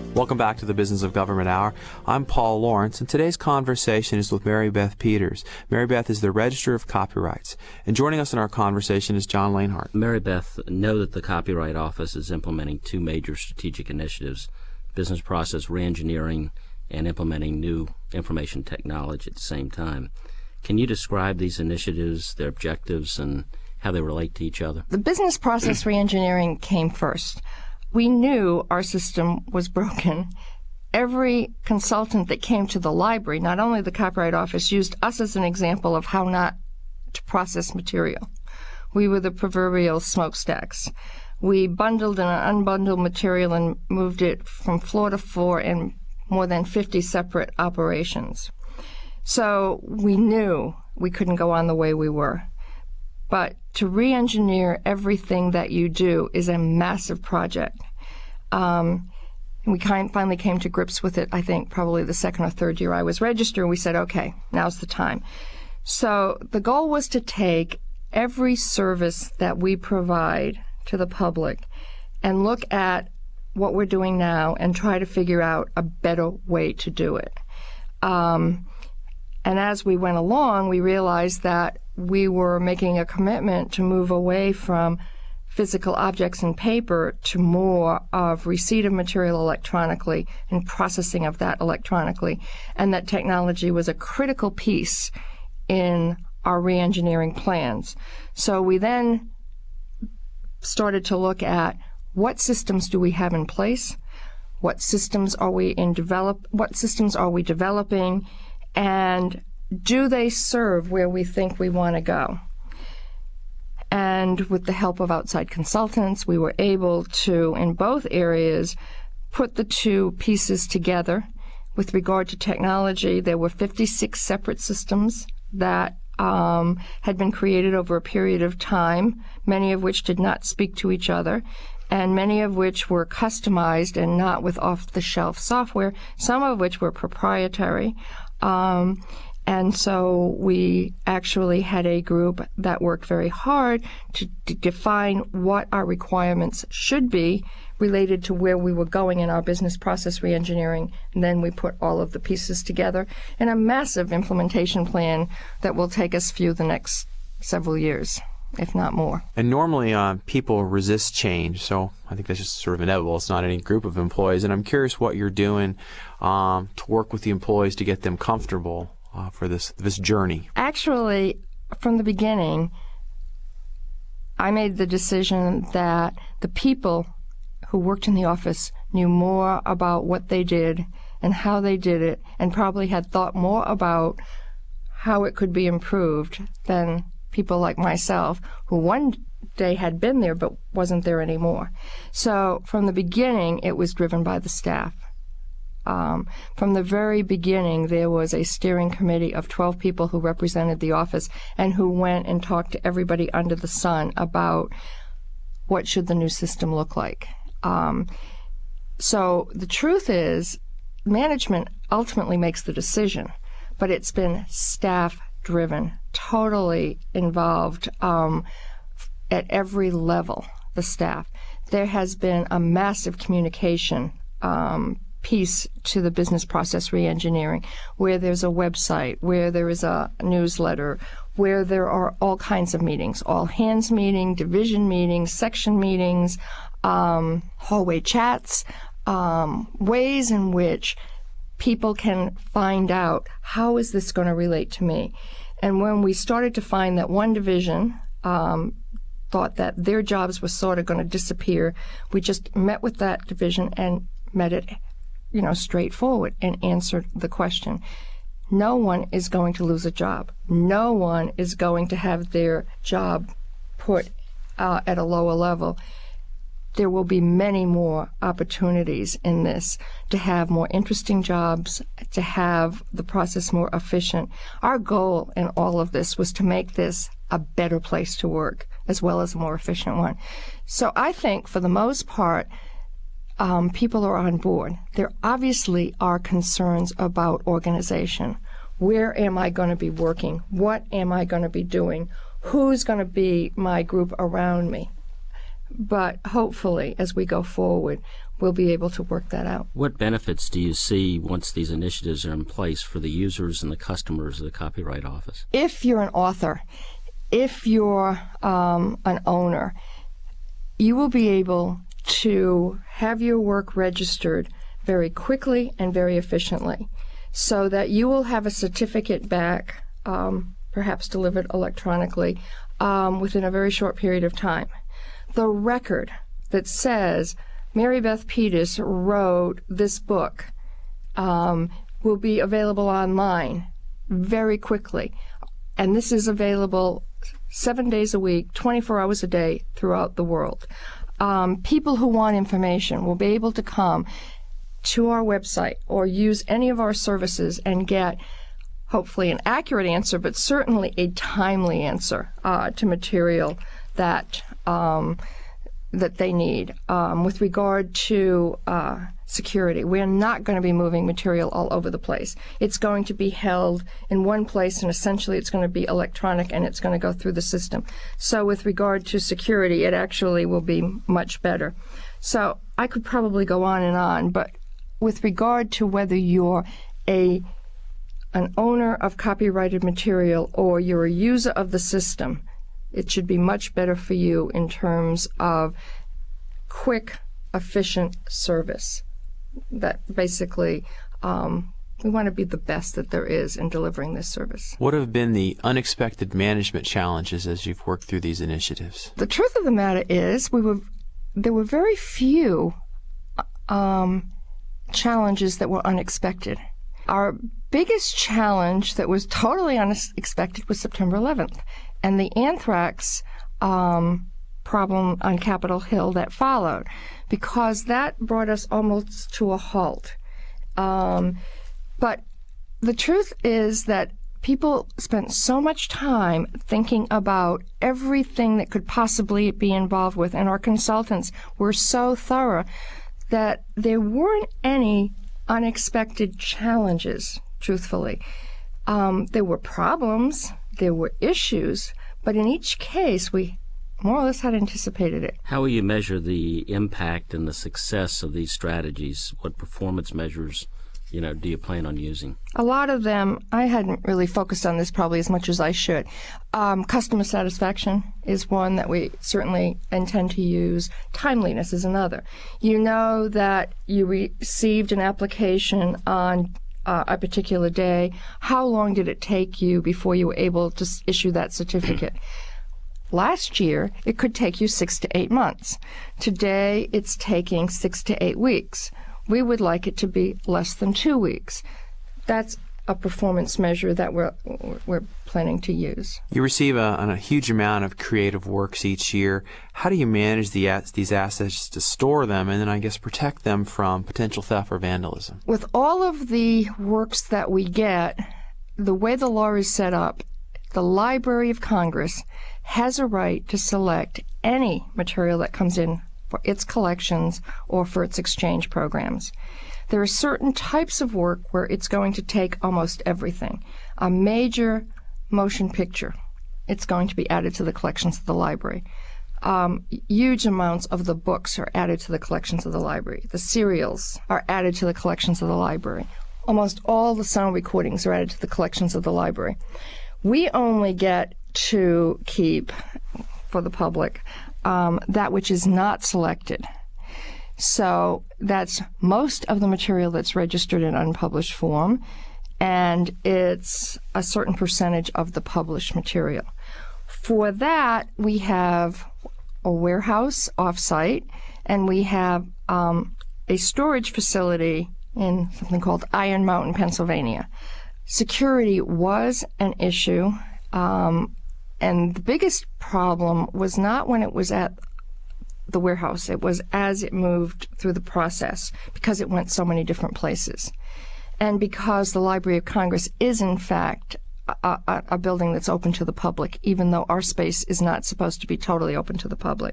Welcome back to the Business of Government Hour. I'm Paul Lawrence, and today's conversation is with Mary Beth Peters. Mary Beth is the Register of Copyrights. And joining us in our conversation is John Lanehart. Mary Beth, know that the Copyright Office is implementing two major strategic initiatives, business process reengineering and implementing new information technology at the same time. Can you describe these initiatives, their objectives, and how they relate to each other? The business process reengineering came first. We knew our system was broken. Every consultant that came to the library, not only the Copyright Office, used us as an example of how not to process material. We were the proverbial smokestacks. We bundled and unbundled material and moved it from floor to floor in more than 50 separate operations. So we knew we couldn't go on the way we were. But to re-engineer everything that you do is a massive project. We finally came to grips with it, I think, probably the second or third year I was registered. We said, okay, now's the time. So the goal was to take every service that we provide to the public and look at what we're doing now and try to figure out a better way to do it. And as we went along, we realized that we were making a commitment to move away from physical objects and paper to more of receipt of material electronically and processing of that electronically, and that technology was a critical piece in our reengineering plans. So we then started to look at what systems do we have in place, what systems are we developing, and do they serve where we think we want to go? And with the help of outside consultants, we were able to, in both areas, put the two pieces together. With regard to technology, there were 56 separate systems that had been created over a period of time, many of which did not speak to each other, and many of which were customized and not with off-the-shelf software, some of which were proprietary. And so we actually had a group that worked very hard to define what our requirements should be related to where we were going in our business process reengineering. And then we put all of the pieces together in a massive implementation plan that will take us through the next several years, if not more. And normally people resist change, so I think that's just sort of inevitable. It's not any group of employees. And I'm curious what you're doing to work with the employees to get them comfortable for this journey. Actually, from the beginning, I made the decision that the people who worked in the office knew more about what they did and how they did it, and probably had thought more about how it could be improved than people like myself, who one day had been there but wasn't there anymore. So from the beginning, it was driven by the staff. From the very beginning, there was a steering committee of 12 people who represented the office and who went and talked to everybody under the sun about what should the new system look like. So the truth is, management ultimately makes the decision, but it's been staff-driven, totally involved at every level, the staff. There has been a massive communication piece to the business process reengineering, where there's a website, where there is a newsletter, where there are all kinds of meetings, all hands meeting, division meetings, section meetings, hallway chats, ways in which people can find out, how is this going to relate to me? And when we started to find that one division thought that their jobs were sort of going to disappear, we just met with that division and met it straightforward and answered the question. No one is going to lose a job. No one is going to have their job put at a lower level. There will be many more opportunities in this to have more interesting jobs, to have the process more efficient. Our goal in all of this was to make this a better place to work, as well as a more efficient one. So I think, for the most part, people are on board. There obviously are concerns about organization. Where am I going to be working? What am I going to be doing? Who's going to be my group around me? but hopefully, as we go forward, we'll be able to work that out. What benefits do you see once these initiatives are in place for the users and the customers of the Copyright Office? If you're an author, if you're an owner, you will be able to have your work registered very quickly and very efficiently, so that you will have a certificate back, perhaps delivered electronically, within a very short period of time. The record that says Mary Beth Peters wrote this book will be available online very quickly. And this is available 7 days a week, 24 hours a day throughout the world. People who want information will be able to come to our website or use any of our services and get hopefully an accurate answer, but certainly a timely answer to material that that they need. With regard to security, we're not going to be moving material all over the place. It's going to be held in one place, and essentially it's going to be electronic, and it's going to go through the system. So with regard to security, it actually will be much better. So I could probably go on, but with regard to whether you're an owner of copyrighted material or you're a user of the system, it should be much better for you in terms of quick, efficient service. That basically, we want to be the best that there is in delivering this service. What have been the unexpected management challenges as you've worked through these initiatives? The truth of the matter is, there were very few challenges that were unexpected. Our biggest challenge that was totally unexpected was September 11th. And the anthrax problem on Capitol Hill that followed, because that brought us almost to a halt. But the truth is that people spent so much time thinking about everything that could possibly be involved with, and our consultants were so thorough that there weren't any unexpected challenges, truthfully. There were problems. There were issues, but in each case, we more or less had anticipated it. How will you measure the impact and the success of these strategies? What performance measures, do you plan on using? A lot of them, I hadn't really focused on this probably as much as I should. Customer satisfaction is one that we certainly intend to use. Timeliness is another. You know that you received an application on a particular day. How long did it take you before you were able to issue that certificate? Last year, it could take you 6 to 8 months. Today, it's taking 6 to 8 weeks. We would like it to be less than 2 weeks. That's a performance measure that we're planning to use. You receive a huge amount of creative works each year. How do you manage these assets to store them and then, I guess, protect them from potential theft or vandalism? With all of the works that we get, the way the law is set up, the Library of Congress has a right to select any material that comes in for its collections or for its exchange programs. There are certain types of work where it's going to take almost everything. A major motion picture, it's going to be added to the collections of the library. Huge amounts of the books are added to the collections of the library. The serials are added to the collections of the library. Almost all the sound recordings are added to the collections of the library. We only get to keep, for the public, that which is not selected. So that's most of the material that's registered in unpublished form, and it's a certain percentage of the published material. For that, we have a warehouse off-site, and we have a storage facility in something called Iron Mountain, Pennsylvania. Security was an issue, and the biggest problem was not when it was at the warehouse. It was as it moved through the process, because it went so many different places. And because the Library of Congress is, in fact, a building that's open to the public, even though our space is not supposed to be totally open to the public.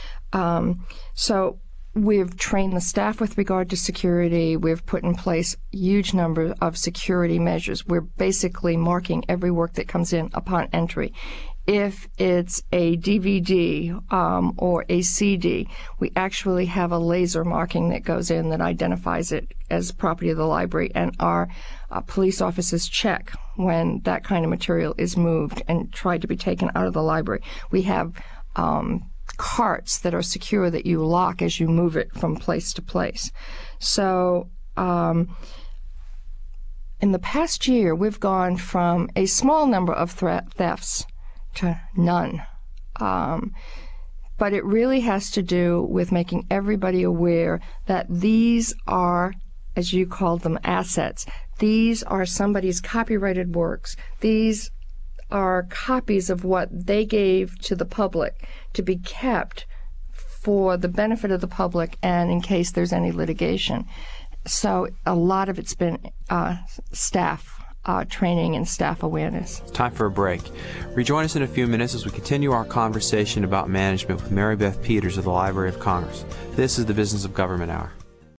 So we've trained the staff with regard to security. We've put in place a huge number of security measures. We're basically marking every work that comes in upon entry. If it's a DVD or a CD, we actually have a laser marking that goes in that identifies it as property of the library, and our police officers check when that kind of material is moved and tried to be taken out of the library. We have carts that are secure that you lock as you move it from place to place. So in the past year, we've gone from a small number of thefts to none. But it really has to do with making everybody aware that these are, as you called them, assets. These are somebody's copyrighted works. These are copies of what they gave to the public to be kept for the benefit of the public and in case there's any litigation. So a lot of it's been staff training and staff awareness. Time for a break. Rejoin us in a few minutes as we continue our conversation about management with Mary Beth Peters of the Library of Congress. This is the Business of Government Hour.